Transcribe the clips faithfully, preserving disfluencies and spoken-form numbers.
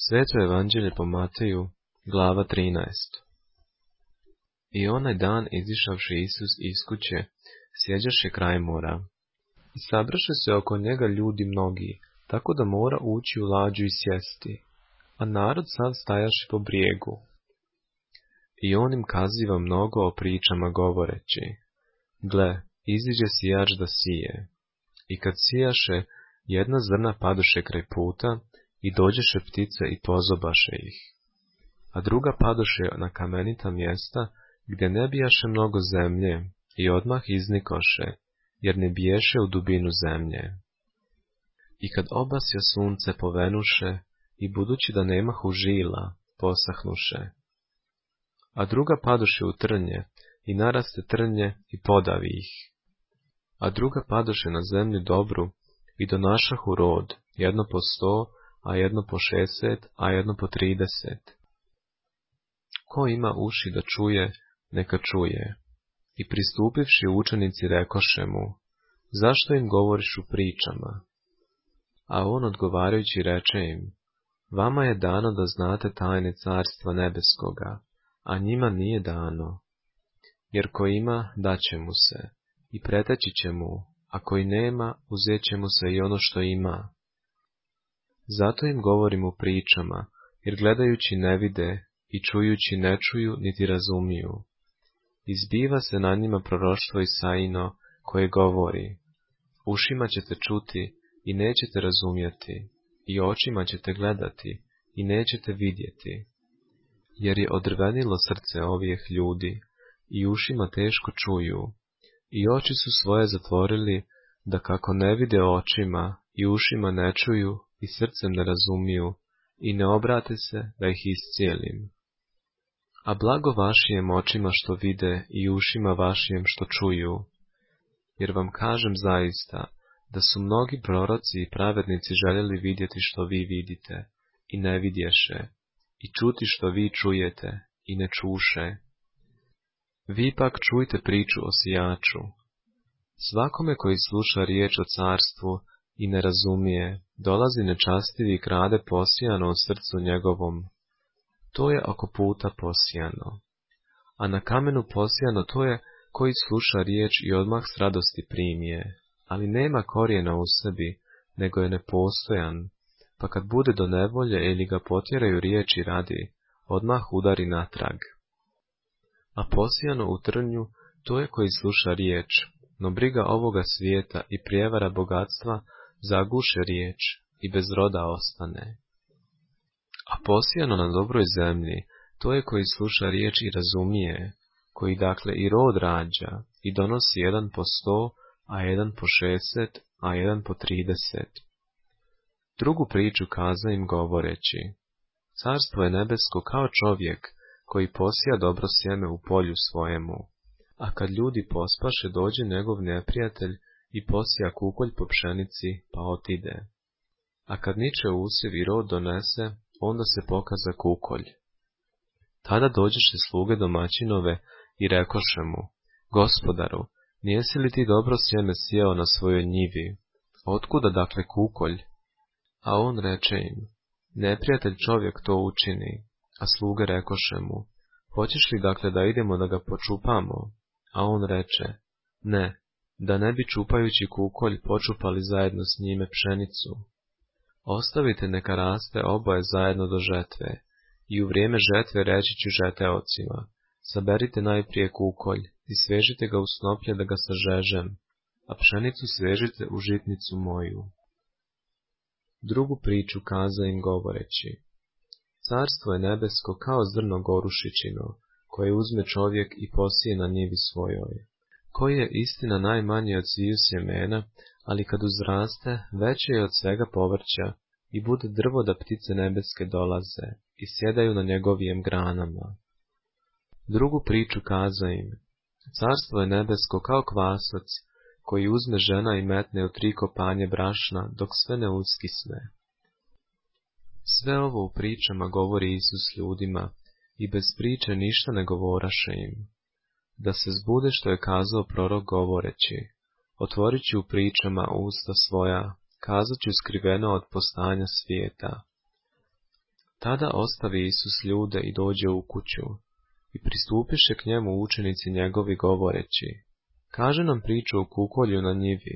Sveto evanđelje po Mateju, glava trinaesta. I onaj dan izišavši Isus iz kuće, sjeđaše kraj mora. I sabraše se oko njega ljudi mnogi, tako da mora ući u lađu i sjesti, a narod sav stajaše po brijegu. I on im kaziva mnogo o pričama govoreći: Gle, iziđe sijač da sije. I kad sijaše, jedna zrna padoše kraj puta, i dođeše ptice i pozobaše ih. A druga padoše na kamenita mjesta, gdje ne bijaše mnogo zemlje, i odmah iznikoše, jer ne biješe u dubinu zemlje. I kad obasja sunce povenuše, i budući da nemahu žila, posahnuše. A druga padoše u trnje, i naraste trnje, i podavi ih. A druga padoše na zemlju dobru, i donašahu rod, jedno po sto, a jedno po šestet, a jedno po trideset. Ko ima uši da čuje, neka čuje. I pristupivši učenici rekoše mu: Zašto im govoriš u pričama? A on odgovarajući reče im: Vama je dano da znate tajne carstva nebeskoga, a njima nije dano. Jer ko ima, daće mu se, i preteći će mu, a koji nema, uzet će mu se i ono što ima. Zato im govorim u pričama, jer gledajući ne vide, i čujući ne čuju, niti razumiju. Izbiva se na njima proroštvo Isaino, koje govori: Ušima ćete čuti, i nećete razumjeti, i očima ćete gledati, i nećete vidjeti. Jer je odrvenilo srce ovih ljudi, i ušima teško čuju, i oči su svoje zatvorili, da kako ne vide očima, i ušima ne čuju, i srcem ne razumiju, i ne obrate se da ih iscijelim. A blago vašijem očima što vide i ušima vašijem što čuju, jer vam kažem zaista, da su mnogi proroci i pravednici željeli vidjeti što vi vidite, i ne vidješe, i čuti što vi čujete, i ne čuše. Vi pak čujte priču o sijaču. Svakome koji sluša riječ o carstvu i ne razumije, dolazi nečastivi i krade posijano u srcu njegovom. To je oko puta posijano. A na kamenu posijano to je koji sluša riječ i odmah s radosti primije, ali nema korijena u sebi, nego je nepostojan, pa kad bude do nevolje ili ga potjeraju riječi radi, odmah udari natrag. A posijano u trnju to je koji sluša riječ, no briga ovoga svijeta i prijevara bogatstva zaguše riječ i bez roda ostane. A posijano na dobroj zemlji, to je koji sluša riječ i razumije, koji dakle i rod rađa i donosi jedan po sto, a jedan po šestet, a jedan po trideset. Drugu priču kaza im govoreći: Carstvo je nebesko kao čovjek koji posija dobro sjeme u polju svojemu, a kad ljudi pospaše, dođe njegov neprijatelj i posija kukolj po pšenici, pa otide. A kad niče usjev i rod donese, onda se pokaza kukolj. Tada dođeše sluge domaćinove i rekoše mu: Gospodaru, nijesi li ti dobro sjeme sijao na svojoj njivi? Otkuda dakle kukolj? A on reče im: Neprijatelj čovjek to učini. A sluge rekoše mu: Hoćeš li dakle da idemo da ga počupamo? A on reče: Ne, da ne bi čupajući kukolj počupali zajedno s njime pšenicu. Ostavite neka raste oboje zajedno do žetve, i u vrijeme žetve reći ću žeteocima: Saberite najprije kukolj i svežite ga u snoplje da ga sažežem, a pšenicu svežite u žitnicu moju. Drugu priču kaza im govoreći: Carstvo je nebesko kao zrno gorušičino, koje uzme čovjek i posije na njivi svojoj, koji je istina najmanji od sviju sjemena, ali kad uzraste, veće je od svega povrća i bude drvo da ptice nebeske dolaze i sjedaju na njegovijem granama. Drugu priču kaza im: Carstvo je nebesko kao kvasac, koji uzme žena i metne u tri kopanje brašna, dok sve ne uskisne. Sve ovo u pričama govori Isus ljudima, i bez priče ništa ne govoraše im, da se zbude što je kazao prorok govoreći: Otvorit ću u pričama usta svoja, kazat ću skriveno od postanja svijeta. Tada ostavi Isus ljude i dođe u kuću, i pristupiše k njemu učenici njegovi govoreći, kaže nam priču o kukolju na njivi.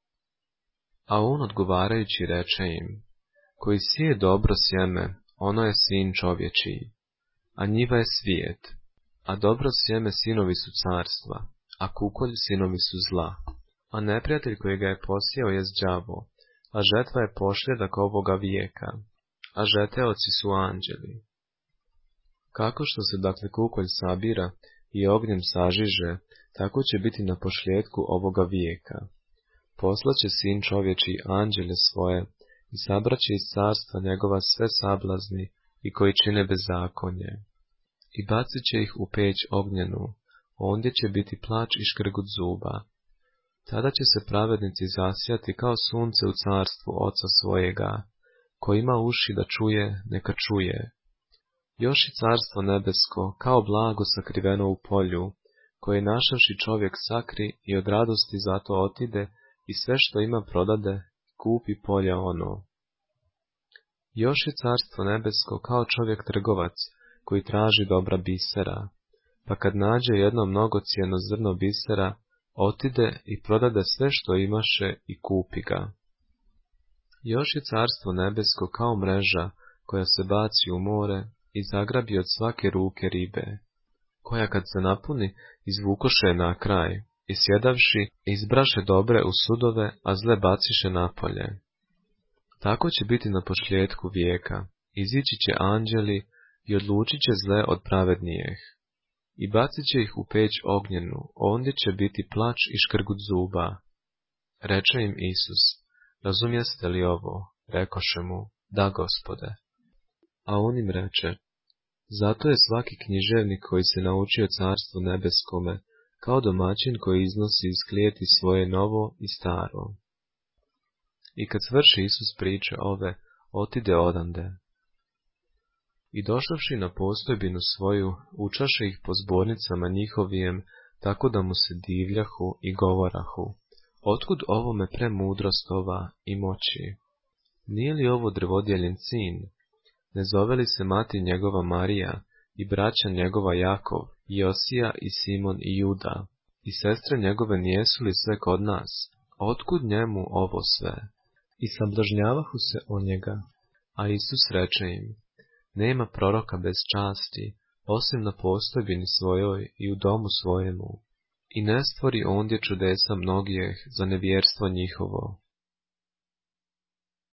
A on odgovarajući reče im, koji sije dobro sjeme, ono je sin čovječiji, a njiva je svijet, a dobro sjeme sinovi su carstva, a kukolj sinovi su zla. A neprijatelj koji ga je posijao jest đavo, a žetva je pošljedak ovoga vijeka, a žeteoci su anđeli. Kako što se dakle kukolj sabira i ognjem sažiže, tako će biti na pošljetku ovoga vijeka. Poslaće sin čovječiji anđele svoje i sabraće iz carstva njegova sve sablazni i koji čine bezakonje. I bacit će ih u peć ognjenu, ondje će biti plač i škrgut zuba. Tada će se pravednici zasijati kao sunce u carstvu Oca svojega, ko ima uši da čuje, neka čuje. Još i carstvo nebesko, kao blago sakriveno u polju, koje našavši čovjek sakri i od radosti zato otide i sve što ima prodade, kupi polja ono. Još je carstvo nebesko kao čovjek trgovac, koji traži dobra bisera, pa kad nađe jedno mnogocijeno zrno bisera, otide i prodade sve što imaše i kupi ga. Još je carstvo nebesko kao mreža, koja se baci u more i zagrabi od svake ruke ribe, koja kad se napuni, izvukoše na kraj, i sjedavši, izbraše dobre u sudove, a zle baciše napolje. Tako će biti na pošljetku vijeka, izići će anđeli i odlučit će zle od pravednijih, i bacit će ih u peć ognjenu, ondje će biti plač i škrgut zuba. Reče im Isus, razumijeste li ovo? Rekoše mu, da, Gospode. A on im reče, zato je svaki književnik koji se naučio carstvu nebeskome, kao domaćin koji iznosi iz klijeti svoje novo i staro. I kad svrši Isus priče ove, otide odande. I došavši na postojbinu svoju, učaše ih po zbornicama njihovijem, tako da mu se divljahu i govorahu, otkud ovome premudrost ova i moći? Nije li ovo drvodjeljen sin? Ne zove li se mati njegova Marija i braća njegova Jakov, Josija i Simon i Juda, i sestre njegove nijesu li sve kod nas? Otkud njemu ovo sve? I sablažnjavahu se o njega. A Isus reče im, nema proroka bez časti, osim na postojbini svojoj i u domu svojemu. I ne stvori ondje čudesa mnogijeh za nevjerstvo njihovo.